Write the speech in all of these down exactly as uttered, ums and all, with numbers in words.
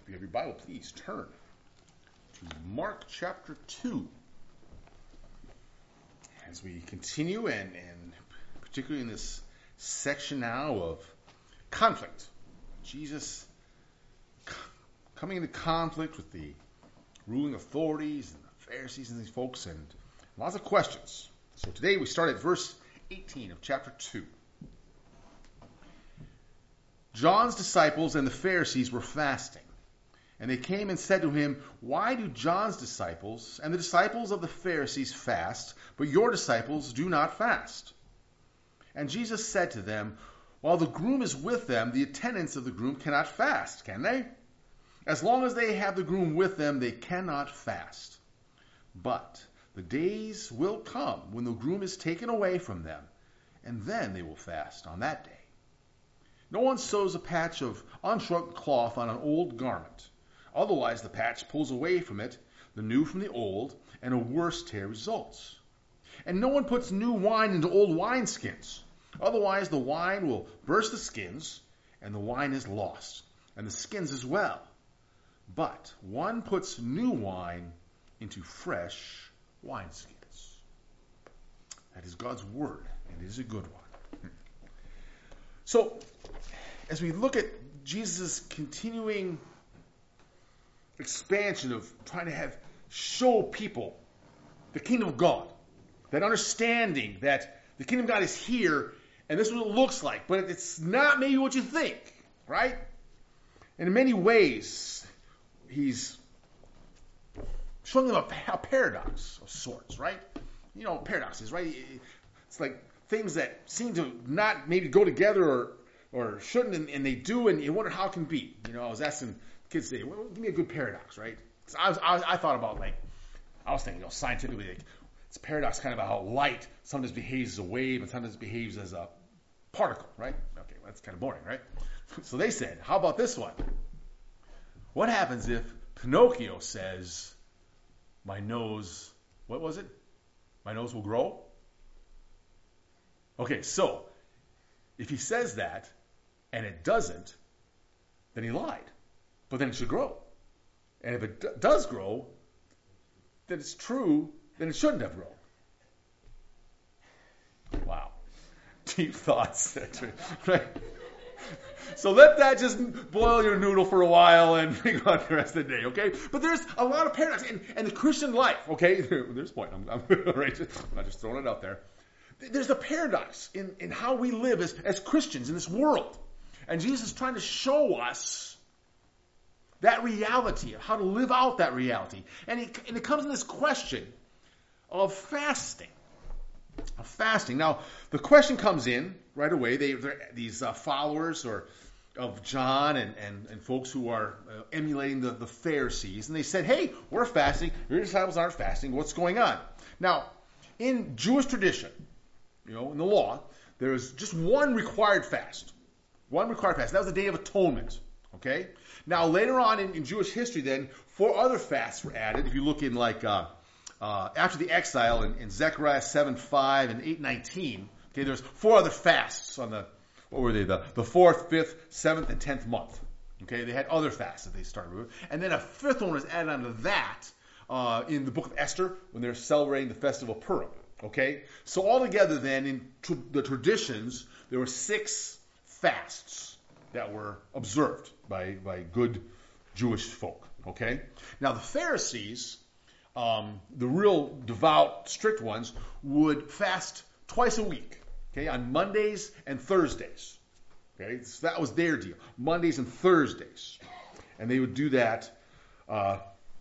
If you have your Bible, please turn to Mark chapter two. As we continue, and, and particularly in this section now of conflict, Jesus c- coming into conflict with the ruling authorities and the Pharisees and these folks, and lots of questions. So today we start at verse eighteen of chapter two. John's disciples and the Pharisees were fasting. And they came and said to him, "Why do John's disciples and the disciples of the Pharisees fast, but your disciples do not fast?" And Jesus said to them, "While the groom is with them, the attendants of the groom cannot fast, can they? As long as they have the groom with them, they cannot fast. But the days will come when the groom is taken away from them, and then they will fast on that day. No one sews a patch of unshrunk cloth on an old garment. Otherwise the patch pulls away from it, the new from the old, and a worse tear results. And no one puts new wine into old wineskins. Otherwise the wine will burst the skins, and the wine is lost, and the skins as well. But one puts new wine into fresh wineskins." That is God's word, and it is a good one. So, as we look at Jesus' continuing expansion of trying to have show people the kingdom of God, that understanding that the kingdom of God is here, and this is what it looks like, but it's not maybe what you think, right? And in many ways, he's showing them a, a paradox of sorts, right? You know, paradoxes, right? It's like things that seem to not maybe go together or or shouldn't, and, and they do, and you wonder how it can be. You know, I was asking kids today, well, give me a good paradox, right? So I, was, I, was, I thought about, like, I was thinking, you know, scientifically, like, it's a paradox kind of about how light sometimes behaves as a wave and sometimes behaves as a particle, right? Okay, well, that's kind of boring, right? So they said, how about this one? What happens if Pinocchio says, my nose, what was it? My nose will grow? Okay, so if he says that and it doesn't, then he lied. But then it should grow. And if it d- does grow, then it's true, then it shouldn't have grown. Wow. Deep thoughts. Right? So let that just boil your noodle for a while and think about the rest of the day, okay? But there's a lot of paradox. And, and the Christian life, okay? There's a point. I'm, I'm, right, I'm not just throwing it out there. There's a paradox in, in how we live as, as Christians in this world. And Jesus is trying to show us that reality, of how to live out that reality. And it, and it comes in this question of fasting. Of fasting. Now, the question comes in right away. They, these uh, followers or of John and, and, and folks who are uh, emulating the, the Pharisees. And they said, hey, we're fasting. Your disciples aren't fasting. What's going on? Now, in Jewish tradition, you know, in the law, there is just one required fast. One required fast. That was the Day of Atonement. Okay? Now, later on in, in Jewish history, then, four other fasts were added. If you look in, like, uh, uh, after the exile in, in Zechariah seven five and eight nineteen, okay, there's four other fasts on the, what were they, the, the fourth, fifth, seventh, and tenth month. Okay? They had other fasts that they started with. And then a fifth one was added onto that uh, in the book of Esther when they're celebrating the festival of Purim. Okay? So altogether then, in tr- the traditions, there were six fasts that were observed by, by good Jewish folk. Okay? Now the Pharisees, um, the real devout, strict ones, would fast twice a week. Okay? On Mondays and Thursdays. Okay? So that was their deal. Mondays and Thursdays. And they would do that, uh,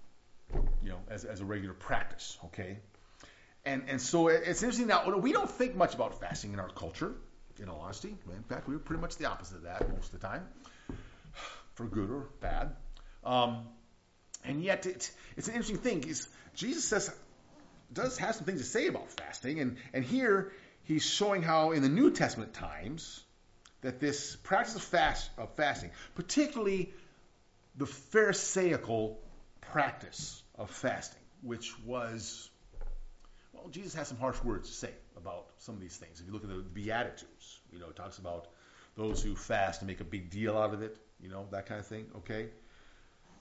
you know, as, as a regular practice. Okay? And and so it's interesting now, we don't think much about fasting in our culture, in all honesty. In fact, we're pretty much the opposite of that most of the time, for good or bad. Um, and yet, it, it's an interesting thing. Is Jesus says, does have some things to say about fasting. And, and here, he's showing how in the New Testament times, that this practice of, fast, of fasting, particularly the Pharisaical practice of fasting, which was... Well, Jesus has some harsh words to say about some of these things. If you look at the Beatitudes, you know, it talks about those who fast and make a big deal out of it, you know, that kind of thing, okay?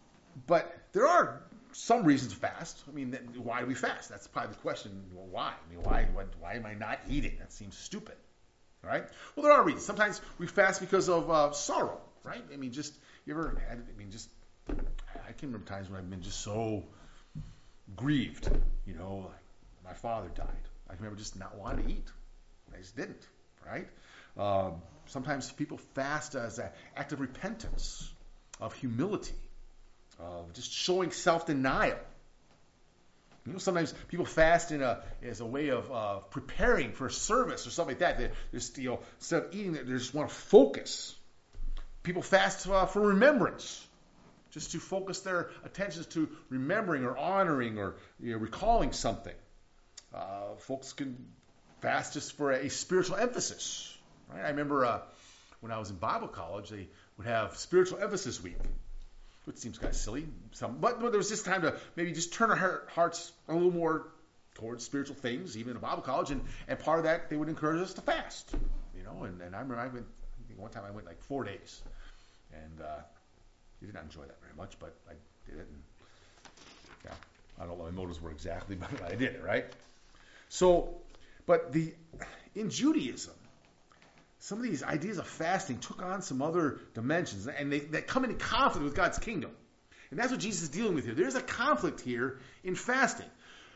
but there are some reasons to fast. I mean, why do we fast? That's probably the question. Well, why? I mean, why, why, why am I not eating? That seems stupid, right? Well, there are reasons. Sometimes we fast because of uh, sorrow, right? I mean, just, you ever had, I mean, just, I can remember times when I've been just so grieved, you know, like my father died. I can remember just not wanting to eat. I just didn't, right? Um, sometimes people fast as an act of repentance, of humility, of just showing self-denial. You know, sometimes people fast in a as a way of uh, preparing for a service or something like that. They just, you know, instead of eating, they just want to focus. People fast uh, for remembrance, just to focus their attentions to remembering or honoring or, you know, recalling something. Uh, folks can fast just for a spiritual emphasis. Right? I remember uh, when I was in Bible college, they would have spiritual emphasis week, which seems kind of silly. Some, but, but there was just time to maybe just turn our heart, hearts a little more towards spiritual things, even in Bible college. And, and part of that, they would encourage us to fast. You know, and, and I remember I went, I think one time I went like four days. And uh, I did not enjoy that very much, but I did it. And yeah, I don't know what my motives were exactly, but I did it, right? So, but the in Judaism, some of these ideas of fasting took on some other dimensions, and they, they come into conflict with God's kingdom. And that's what Jesus is dealing with here. There's a conflict here in fasting.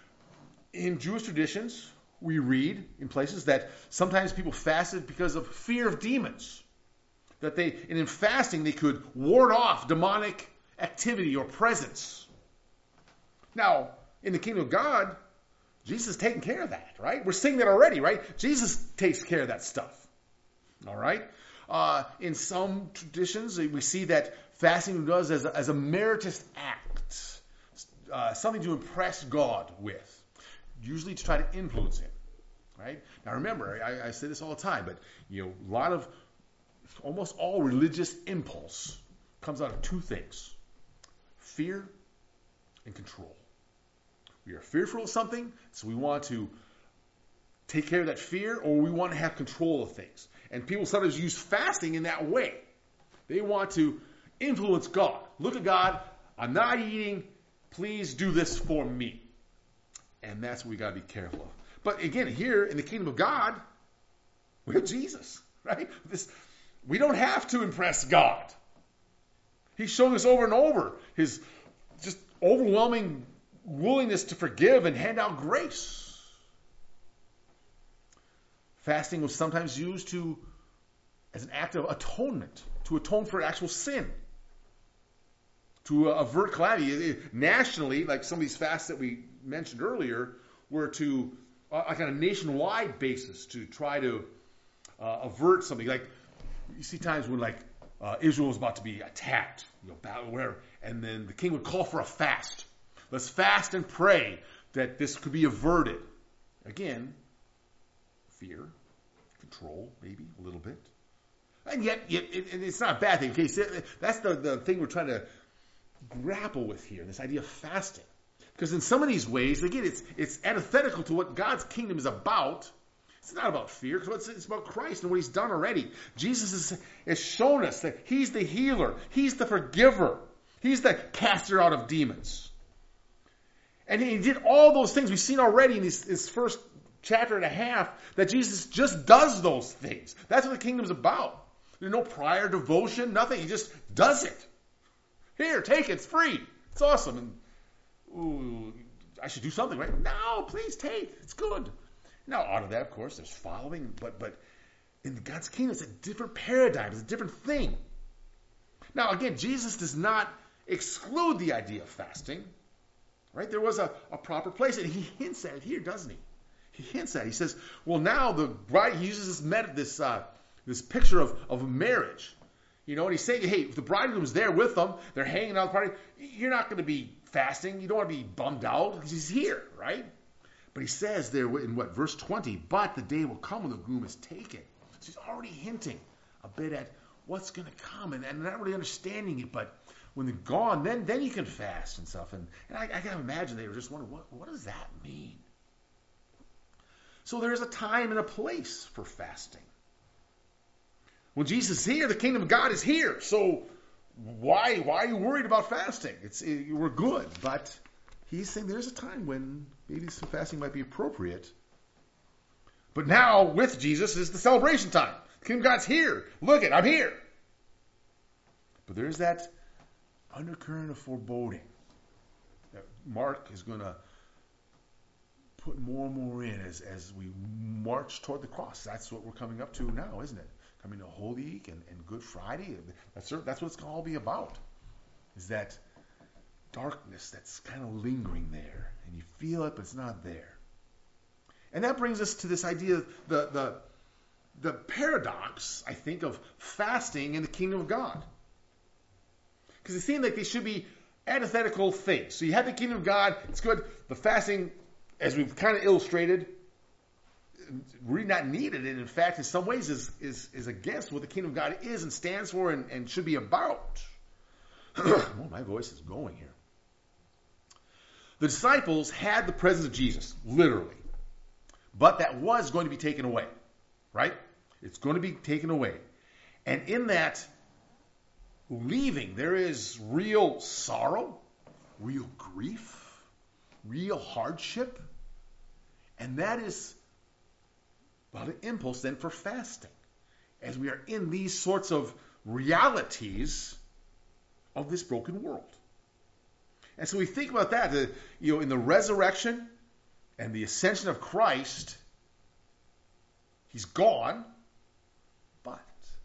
In Jewish traditions, we read in places that sometimes people fasted because of fear of demons. That they, and in fasting, they could ward off demonic activity or presence. Now, in the kingdom of God, Jesus is taking care of that, right? We're seeing that already, right? Jesus takes care of that stuff. All right? Uh, in some traditions, we see that fasting does as a, as a meritorious act, uh, something to impress God with, usually to try to influence Him, right? Now remember, I, I say this all the time, but you know, a lot of, almost all religious impulse comes out of two things: fear and control. We are fearful of something, so we want to take care of that fear, or we want to have control of things. And people sometimes use fasting in that way. They want to influence God. Look at God. I'm not eating. Please do this for me. And that's what we got to be careful of. But again, here in the kingdom of God, we have Jesus, right? This, we don't have to impress God. He's showing us over and over His just overwhelming willingness to forgive and hand out grace. Fasting was sometimes used to as an act of atonement, to atone for actual sin, to uh, avert calamity. Nationally, like some of these fasts that we mentioned earlier, were to, uh, like on a nationwide basis, to try to uh, avert something. Like you see times when like uh, Israel was about to be attacked, you know, battle, whatever, and then the king would call for a fast. Let's fast and pray that this could be averted. Again, fear, control, maybe a little bit. And yet, yet it, it's not a bad thing. Okay, so that's the, the thing we're trying to grapple with here, this idea of fasting. Because in some of these ways, again, it's it's antithetical to what God's kingdom is about. It's not about fear, because it's about Christ and what He's done already. Jesus has, has shown us that He's the healer. He's the forgiver. He's the caster out of demons. And He did all those things we've seen already in this, this first chapter and a half, that Jesus just does those things. That's what the kingdom's about. There's no prior devotion, nothing. He just does it. Here, take it. It's free. It's awesome. And ooh, I should do something, right? No, please take. It's good. Now, out of that, of course, there's following, but but in God's kingdom, it's a different paradigm. It's a different thing. Now, again, Jesus does not exclude the idea of fasting, right? There was a, a proper place, and He hints at it here, doesn't He? He hints at it. He says, well, now the bride, He uses this met, this uh, this picture of, of marriage. You know, and He's saying, hey, if the bridegroom's there with them, they're hanging out at the party, you're not going to be fasting. You don't want to be bummed out because He's here, right? But He says there in what, verse twenty, but the day will come when the groom is taken. So He's already hinting a bit at what's going to come, and, and not really understanding it, but when they're gone, then then you can fast and stuff. And, and I, I can imagine they were just wondering, what, what does that mean? So there's a time and a place for fasting. When Jesus is here, the kingdom of God is here. So why why are you worried about fasting? It's it, we're good, but he's saying there's a time when maybe some fasting might be appropriate. But now with Jesus is the celebration time. The kingdom of God's here. Look it, I'm here. But there's that undercurrent of foreboding that Mark is going to put more and more in as, as we march toward the cross. That's what we're coming up to now, isn't it? Coming to Holy Week and, and Good Friday. That's, that's what it's going to all be about. Is that darkness that's kind of lingering there. And you feel it, but it's not there. And that brings us to this idea, the, the, the paradox, I think, of fasting in the kingdom of God. Because it seems like they should be antithetical things. So you have the kingdom of God, it's good. The fasting, as we've kind of illustrated, really not needed. And in fact, in some ways, is is, is against what the kingdom of God is and stands for and, and should be about. Well, my voice is going here. The disciples had the presence of Jesus, literally. But that was going to be taken away, right? It's going to be taken away. And in that leaving, there is real sorrow, real grief, real hardship. And that is well, an impulse then for fasting. As we are in these sorts of realities of this broken world. And so we think about that, the, you know, in the resurrection and the ascension of Christ, he's gone, but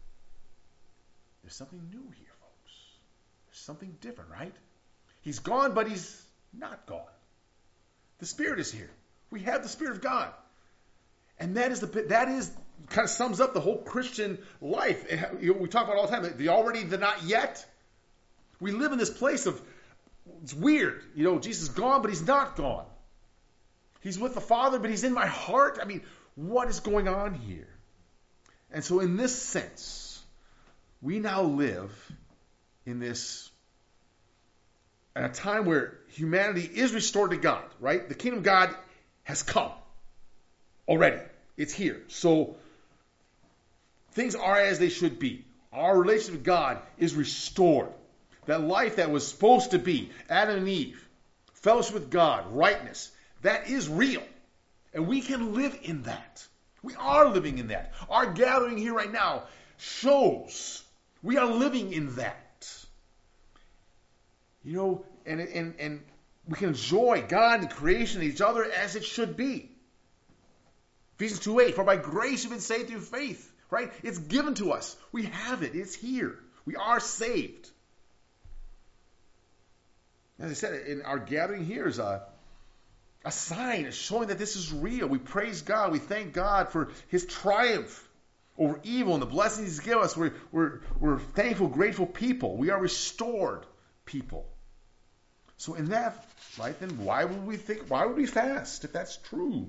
there's something new here, folks. There's something different, right? He's gone, but he's not gone. The Spirit is here. We have the Spirit of God. And that is the that is kind of sums up the whole Christian life. You know, we talk about all the time, the already, the not yet. We live in this place of, it's weird. You know, Jesus is gone, but he's not gone. He's with the Father, but he's in my heart. I mean, what is going on here? And so in this sense, we now live in this, at a time where humanity is restored to God, right? The kingdom of God has come already. It's here. So things are as they should be. Our relationship with God is restored. That life that was supposed to be, Adam and Eve, fellowship with God, rightness, that is real. And we can live in that. We are living in that. Our gathering here right now shows we are living in that. You know, and, and, and we can enjoy God and creation and each other as it should be. Ephesians two eight, for by grace you've been saved through faith, right? It's given to us. We have it. It's here. We are saved. As I said, in our gathering here is a, a sign showing that this is real. We praise God. We thank God for his triumph over evil and the blessings he's given us. We're, we're, we're thankful, grateful people. We are restored people. So in that, right, then why would we think, why would we fast if that's true?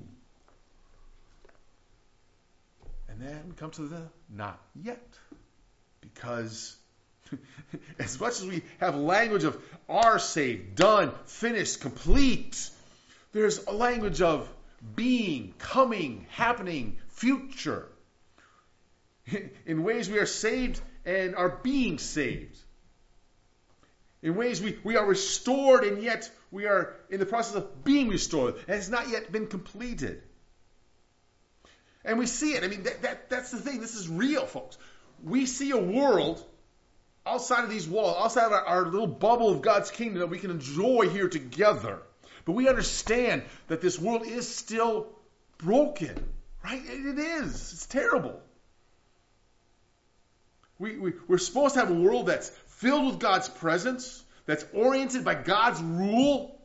And then we come to the not yet. Because as much as we have language of are saved, done, finished, complete, there's a language of being, coming, happening, future. In ways we are saved and are being saved. In ways we, we are restored and yet we are in the process of being restored. And it's not yet been completed. And we see it. I mean, that, that that's the thing. This is real, folks. We see a world outside of these walls, outside of our, our little bubble of God's kingdom that we can enjoy here together. But we understand that this world is still broken, right? It is. It's terrible. We, we, we're supposed to have a world that's filled with God's presence, that's oriented by God's rule.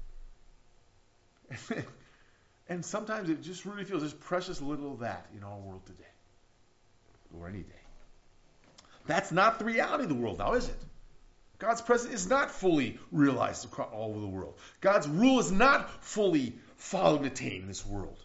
And sometimes it just really feels there's precious little of that in our world today, or any day. That's not the reality of the world now, is it? God's presence is not fully realized across all over the world. God's rule is not fully followed and attained in this world.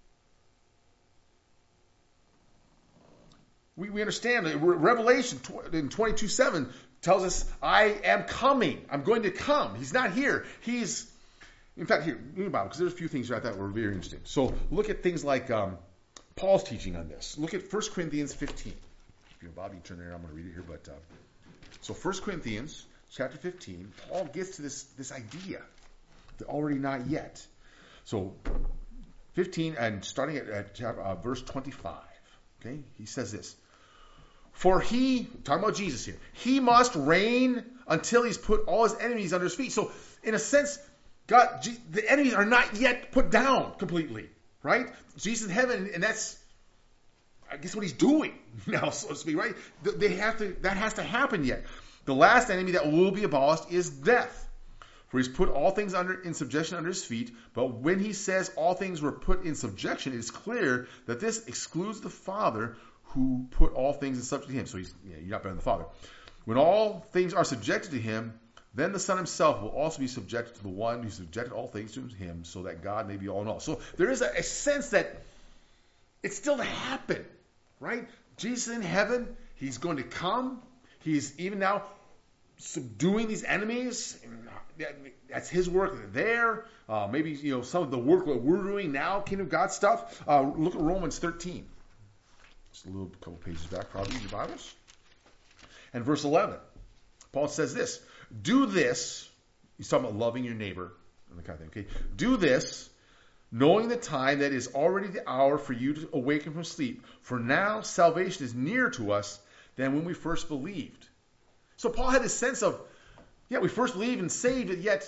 We, we understand that Revelation in twenty-two seven tells us, I am coming. I'm going to come. He's not here. He's, in fact, here, because there's a few things I thought were very interesting. So look at things like um, Paul's teaching on this. Look at First Corinthians fifteen. If you're Bobby, turn there. I'm going to read it here, but uh, So First Corinthians chapter fifteen, Paul gets to this, this idea, the already not yet. So fifteen, and starting at, at uh, verse twenty-five, okay, he says this. For he, talking about Jesus here, he must reign until he's put all his enemies under his feet. So in a sense, God, the enemies are not yet put down completely, right? Jesus in heaven, and that's, I guess, what he's doing now, so to speak, right? They have to, that has to happen yet. The last enemy that will be abolished is death. For he's put all things under in subjection under his feet. But when he says all things were put in subjection, it is clear that this excludes the Father who put all things in subject to him. So he's, you know, you're not better than the Father. When all things are subjected to him, then the Son himself will also be subjected to the one who subjected all things to him, so that God may be all in all. So there is a, a sense that it's still to happen, right? Jesus in heaven, he's going to come. He's even now subduing these enemies. That's his work there. Uh, maybe, you know, some of the work that we're doing now, Kingdom of God stuff. Uh, look at Romans thirteen. Just a little couple pages back, probably in your Bibles. And verse eleven. Paul says this. Do this. He's talking about loving your neighbor and the kind of thing. Okay. Do this, knowing the time that is already the hour for you to awaken from sleep. For now salvation is nearer to us than when we first believed. So Paul had this sense of, yeah, we first believed and saved it, yet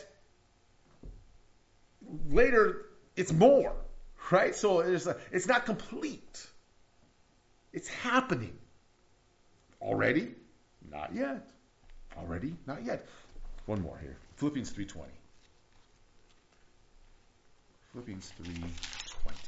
later it's more, right? So it's, a, it's not complete. It's happening. Already? Not yet. Already? Not yet. One more here. Philippians three twenty. Philippians three twenty.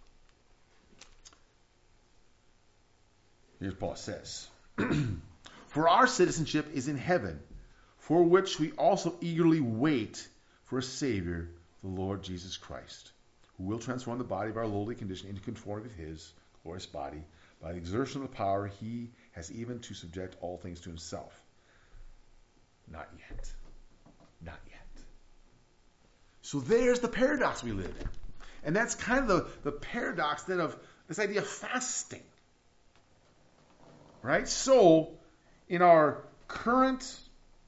Here's Paul says. For our citizenship is in heaven, for which we also eagerly wait for a Savior, the Lord Jesus Christ, who will transform the body of our lowly condition into conformity with his glorious body, by the exertion of the power he has even to subject all things to himself. Not yet. Not yet. So there's the paradox we live in. And that's kind of the, the paradox then of this idea of fasting. Right? So, in our current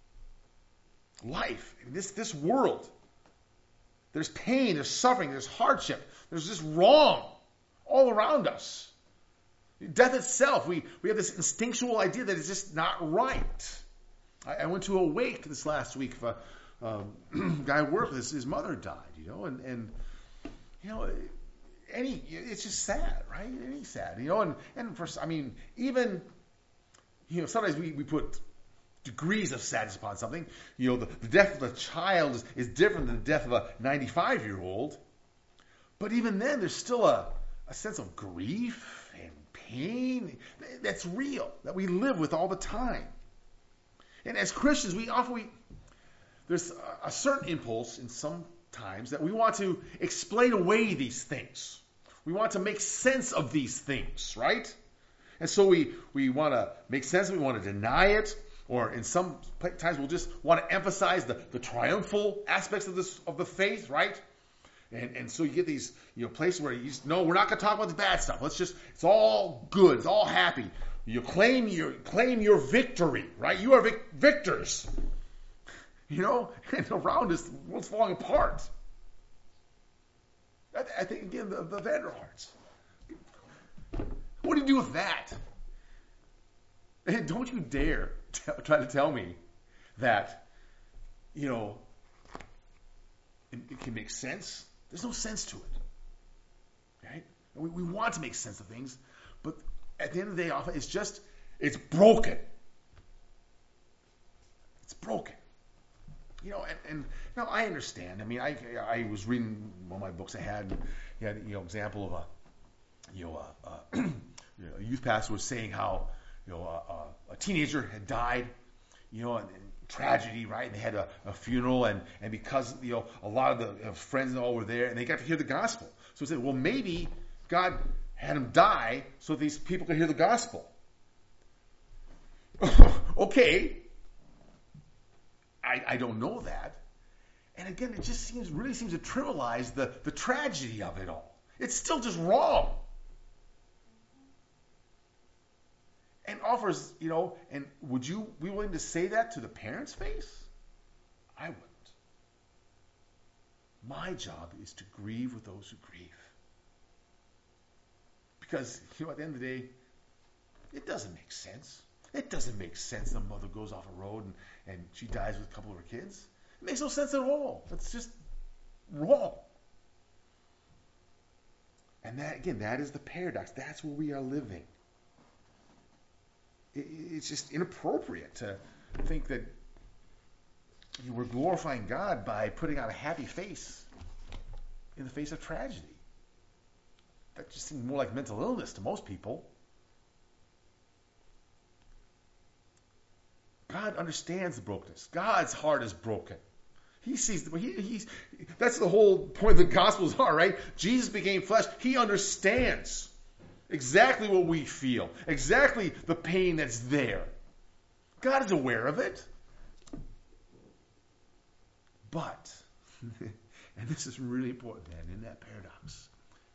life, in this, this world, there's pain, there's suffering, there's hardship, there's just wrong all around us. Death itself, we, we have this instinctual idea that it's just not right. I, I went to a wake this last week of a um, guy I worked with. His, his mother died, you know, and, and you know, any it's just sad, right? Any sad, you know, and, and for, I mean, even, you know, sometimes we, we put degrees of sadness upon something. You know, the, the death of a child is, is different than the death of a ninety-five-year-old. But even then, there's still a, a sense of grief and pain that's real, that we live with all the time. And as Christians, we often, we, there's a, a certain impulse in some times that we want to explain away these things. We want to make sense of these things, right? And so we, we want to make sense of it, we want to deny it, or in some times we'll just want to emphasize the, the triumphal aspects of this of the faith, right? And and so you get these, you know, places where you just, no, we're not going to talk about the bad stuff. Let's just, it's all good, it's all happy. You claim your claim your victory, right? You are vic- victors. You know, and around us, the world's falling apart. I, I think, again, the, the Vanderharts. What do you do with that? And don't you dare t- try to tell me that, you know, it, it can make sense. There's no sense to it. Right? And we, we want to make sense of things, but at the end of the day, often it's just, it's broken. It's broken. You know, and, and you know, I understand. I mean, I I was reading one of my books I had, you had, you know, example of a, you know, a, a, you know, a youth pastor was saying how, you know, a, a, a teenager had died, you know, and, and tragedy, right? And they had a, a funeral, and, and because, you know, a lot of the you know, friends and all were there, and they got to hear the gospel. So he said, well, maybe God had him die so these people could hear the gospel. Okay. I, I don't know that. And again, it just seems really seems to trivialize the, the tragedy of it all. It's still just wrong. and offers, you know, and would you be willing to say that to the parents' face? I wouldn't. My job is to grieve with those who grieve. Because, you know, at the end of the day, it doesn't make sense. It doesn't make sense the mother goes off a road and, and she dies with a couple of her kids. It makes no sense at all. It's just wrong. And that, again, that is the paradox. That's where we are living. It, it's just inappropriate to think that you were glorifying God by putting on a happy face in the face of tragedy. That just seems more like mental illness to most people. God understands the brokenness. God's heart is broken. He sees the, he, he's, that's the whole point of the Gospels are, right? Jesus became flesh. He understands exactly what we feel, exactly the pain that's there. God is aware of it. But, and this is really important, man, in that paradox,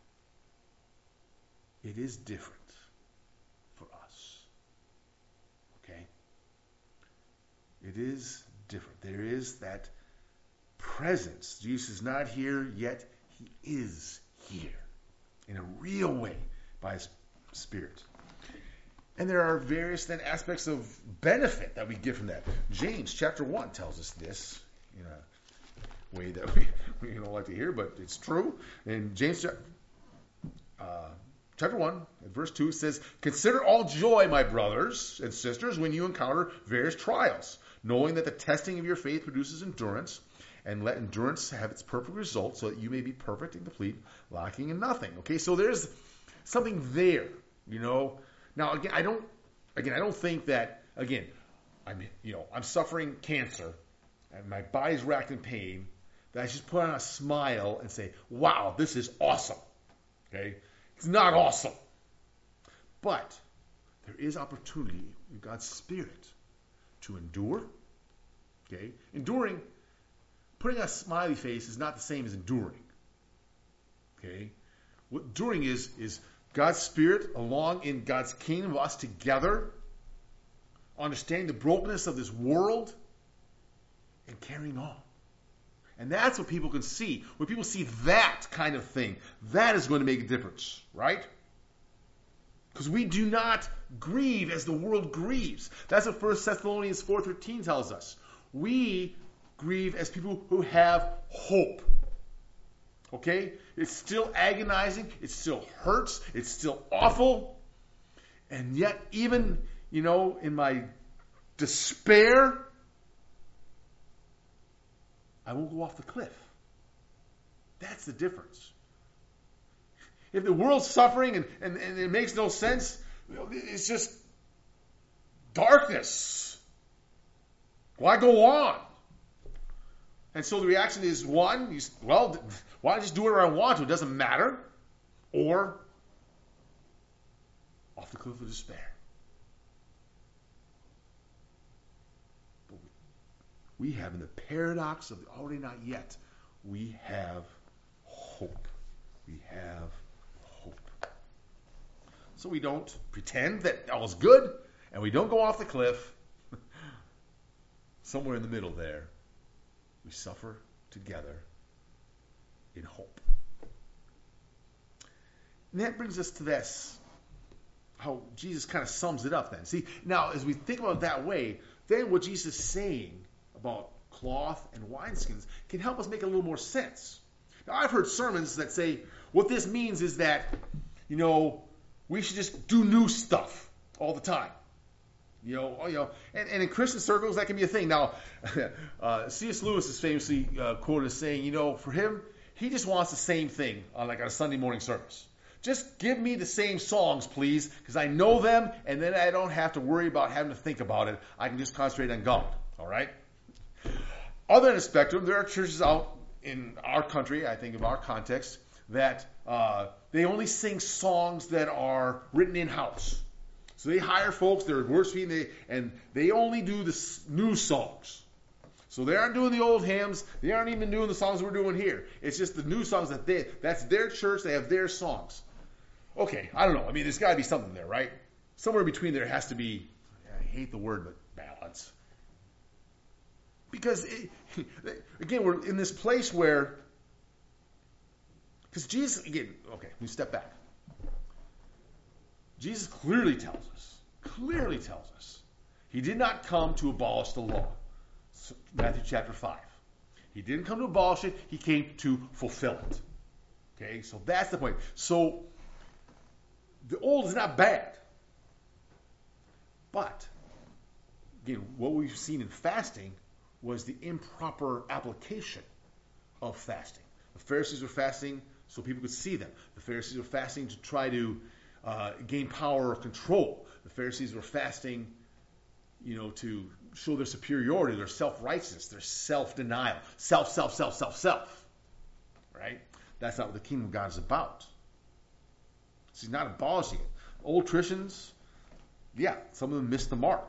it is different for us. Okay? It is different. There is that presence. Jesus is not here, yet he is here in a real way by his Spirit. And there are various then aspects of benefit that we get from that. James chapter one tells us this in a way that we, we don't like to hear, but it's true. In James uh, chapter one, verse two, it says, "Consider all joy, my brothers and sisters, when you encounter various trials, knowing that the testing of your faith produces endurance, and let endurance have its perfect result, so that you may be perfect and complete, lacking in nothing." Okay, so there's something there, you know. Now, again, I don't, again, I don't think that, again, I'm, you know, I'm suffering cancer, and my body's racked in pain, that I should put on a smile and say, "Wow, this is awesome." Okay, it's not awesome, but there is opportunity in God's Spirit to endure. Okay, enduring. Putting a smiley face is not the same as enduring. Okay? What enduring is, is God's Spirit along in God's kingdom of us together, understanding the brokenness of this world, and carrying on. And that's what people can see. When people see that kind of thing, that is going to make a difference, right? Because we do not grieve as the world grieves. That's what First Thessalonians four thirteen tells us. We grieve as people who have hope. Okay? It's still agonizing. It still hurts. It's still awful. And yet, even, you know, in my despair, I won't go off the cliff. That's the difference. If the world's suffering and, and, and it makes no sense, it's just darkness. Why go on? And so the reaction is, one, you, well, why don't I just do whatever I want to? It doesn't matter. Or, off the cliff of despair. But we, we have, in the paradox of the already not yet, we have hope. We have hope. So we don't pretend that all's good, and we don't go off the cliff. Somewhere in the middle there, we suffer together in hope. And that brings us to this, how Jesus kind of sums it up then. See, now as we think about it that way, then what Jesus is saying about cloth and wineskins can help us make a little more sense. Now, I've heard sermons that say what this means is that, you know, we should just do new stuff all the time. You know, you know, and, and in Christian circles, that can be a thing. Now, uh, C S Lewis is famously uh, quoted as saying, you know, for him, he just wants the same thing on like on a Sunday morning service. Just give me the same songs, please, because I know them, and then I don't have to worry about having to think about it. I can just concentrate on God, all right? Other than the spectrum, there are churches out in our country, I think of our context, that uh, they only sing songs that are written in-house. So they hire folks, they're worshiping, they, and they only do the new songs. So they aren't doing the old hymns, they aren't even doing the songs we're doing here. It's just the new songs that they, that's their church, they have their songs. Okay, I don't know. I mean, there's got to be something there, right? somewhere between there has to be, I hate the word, but balance. Because, it, again, we're in this place where, because Jesus, again, okay, we step back. Jesus clearly tells us, clearly tells us, he did not come to abolish the law. Matthew chapter five. He didn't come to abolish it, he came to fulfill it. Okay, so that's the point. So, the old is not bad. But, again, what we've seen in fasting was the improper application of fasting. The Pharisees were fasting so people could see them. The Pharisees were fasting to try to uh, gain power or control. The Pharisees were fasting, you know, to show their superiority, their self-righteousness, their self-denial. Self, self, self, self, self. Right? That's not what the kingdom of God is about. So he's not abolishing it. Old Christians, yeah, some of them missed the mark.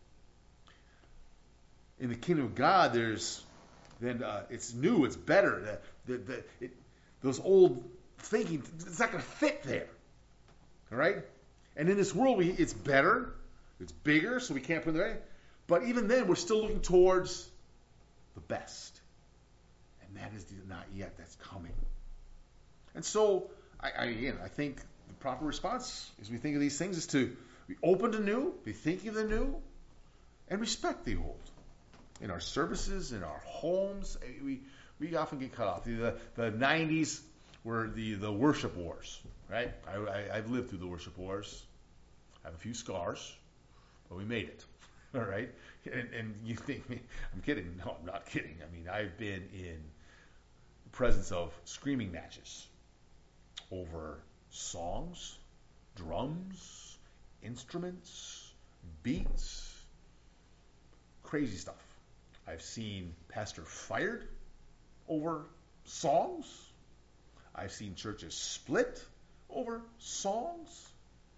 In the kingdom of God, there's then uh, it's new, it's better. The, the, the, it, those old thinking, it's not going to fit there. All right? And in this world, we, it's better, it's bigger, so we can't put it there. But even then, we're still looking towards the best. And that is the not yet, that's coming. And so, I, I, again, I think the proper response as we think of these things is to be open to new, be thinking of the new, and respect the old. In our services, in our homes, we we often get cut off. The the nineties were the, the worship wars, right? I, I, I've lived through the worship wars. I have a few scars, but we made it, all right? And, and you think, I'm kidding. No, I'm not kidding. I mean, I've been in the presence of screaming matches over songs, drums, instruments, beats, crazy stuff. I've seen pastor fired over songs. I've seen churches split over songs.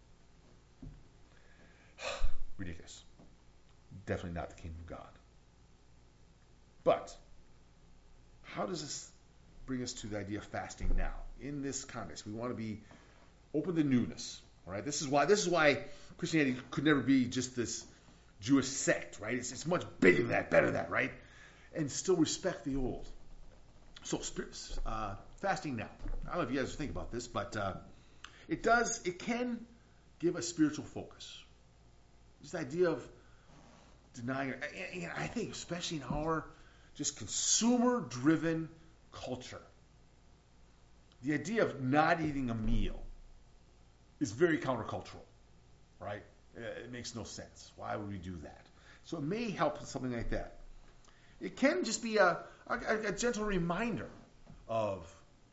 Ridiculous. Definitely not the kingdom of God. But how does this bring us to the idea of fasting now? In this context, we want to be open to newness. All right. This is why. This is why Christianity could never be just this Jewish sect, right? It's, it's much bigger than that, better than that, right? And still respect the old. So, uh, fasting now. I don't know if you guys think about this, but uh, it does, it can give a spiritual focus. This idea of denying, and I think especially in our just consumer-driven culture, the idea of not eating a meal is very countercultural, right? It makes no sense. Why would we do that? So it may help with something like that. It can just be a, a, a gentle reminder of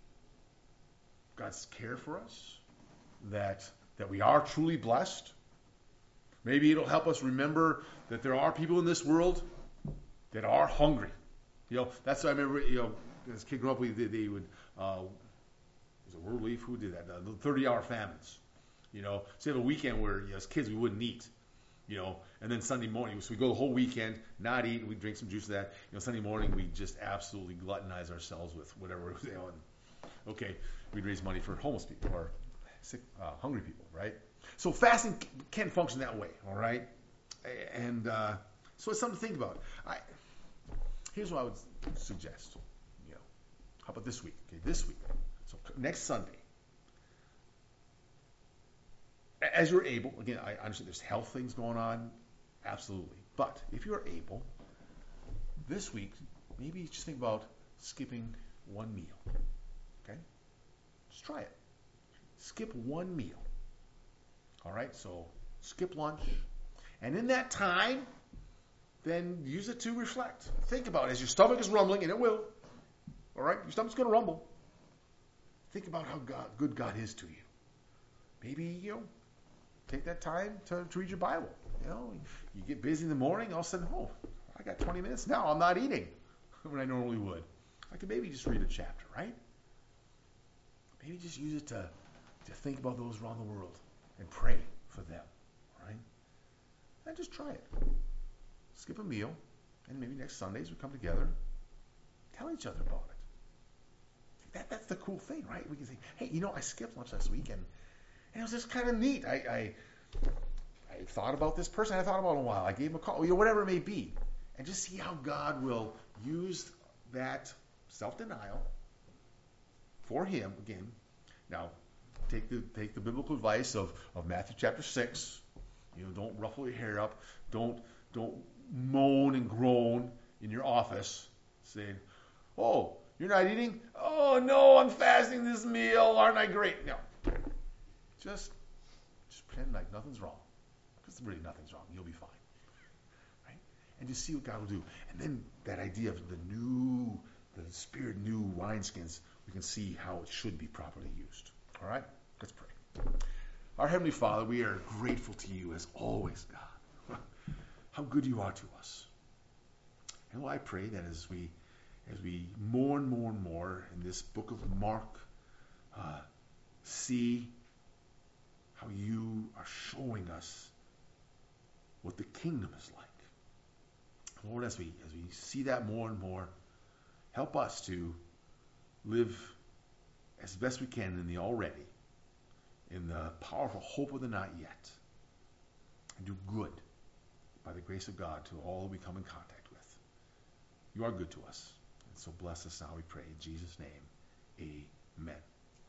God's care for us, that that we are truly blessed. Maybe it'll help us remember that there are people in this world that are hungry. You know, that's what I remember, you know, as a kid growing up, we, they, they would, uh, was it World Leaf? Who did that? Uh, the thirty-hour famines. You know, so you have a weekend where, you know, as kids we wouldn't eat, you know, and then Sunday morning, so we go the whole weekend, not eat, we drink some juice of that. You know, Sunday morning we just absolutely gluttonize ourselves with whatever, you know, and, okay, we'd raise money for homeless people or sick, uh, hungry people, right? So fasting can function that way, all right? And uh, so it's something to think about. I, here's what I would suggest, you know, how about this week? Okay, this week, so next Sunday. As you're able, again, I understand there's health things going on, absolutely. But if you're able, this week, maybe just think about skipping one meal. Okay? Just try it. Skip one meal. All right? So skip lunch. And in that time, then use it to reflect. Think about it. As your stomach is rumbling, and it will. All right? Your stomach's going to rumble. Think about how God, good God is to you. Maybe, you know, take that time to, to read your Bible. You know, you get busy in the morning, all of a sudden, oh, I got twenty minutes now. I'm not eating when I normally would. I could maybe just read a chapter, right? Maybe just use it to, to think about those around the world and pray for them, right? And just try it. Skip a meal, and maybe next Sundays we come together, tell each other about it. That, that's the cool thing, right? We can say, hey, you know, I skipped lunch last week, and And it was just kind of neat. I, I I thought about this person I thought about in a while. I gave him a call, you know, whatever it may be. And just see how God will use that self-denial for him again. Now, take the take the biblical advice of, of Matthew chapter six. You know, don't ruffle your hair up. Don't don't moan and groan in your office saying, "Oh, you're not eating? Oh no, I'm fasting this meal. Aren't I great?" No. Just just pretend like nothing's wrong. Because really nothing's wrong. You'll be fine. Right? And just see what God will do. And then that idea of the new, the Spirit new wineskins, we can see how it should be properly used. All right? Let's pray. Our Heavenly Father, we are grateful to you as always, God. How good you are to us. And Lord, I pray that as we as we more and more and more in this book of Mark uh, see how you are showing us what the kingdom is like. Lord, as we as we see that more and more, help us to live as best we can in the already, in the powerful hope of the not yet, and do good by the grace of God to all that we come in contact with. You are good to us. And so bless us now, we pray. In Jesus' name, amen.